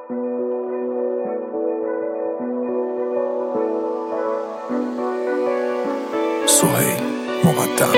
سهیل مقدم.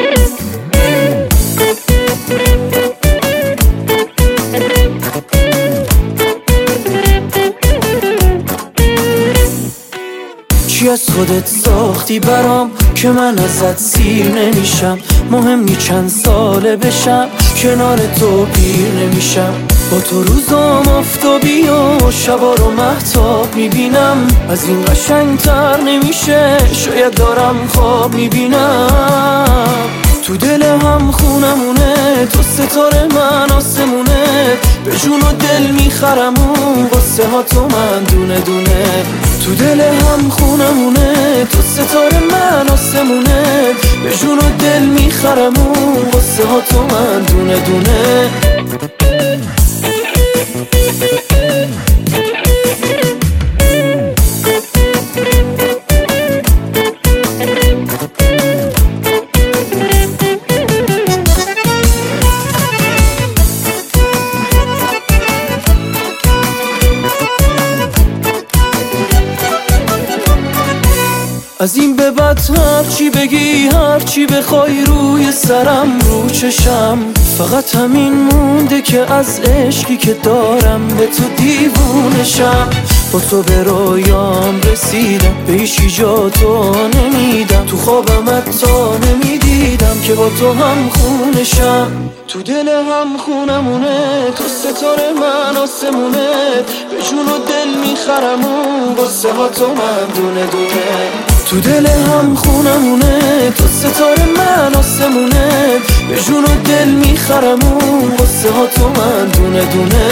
چی از خودت ساختی برام که من ازت سیر نمیشم؟ مهم نی چند ساله بشم کنار تو پیر نمیشم. با تو روزام آفتابی و شبا رو مهتاب میبینم. از این قشنگتر نمیشه، شاید دارم خواب میبینم. تو دل هم خونمونه، تو ستاره من آسمونه. به جون و دل میخرم اون قصه ها تو من دونه دونه. تو دل هم خونمونه، تو ستاره من آسمونه. به جون و دل میخرم اون قصه ها تو من دونه دونه. از این به بعد هرچی بگی هرچی بخوای روی سرم رو چشم. فقط همین مونده که از عشقی که دارم به تو دیوونشم. با تو به رویام رسیدم، به هیچی جا تو نمیدم. تو خوابم حتی نمیدیدم که با تو هم خونشم. تو دل هم خونمونه، تو ستاره من آسمونه. به جون و دل میخرم اون قصه ها تو من دونه دونه. تو دل هم خونمونه، تو ستاره من آسمونه. به جون و دل میخرم اون قصه ها تو من دونه دونه.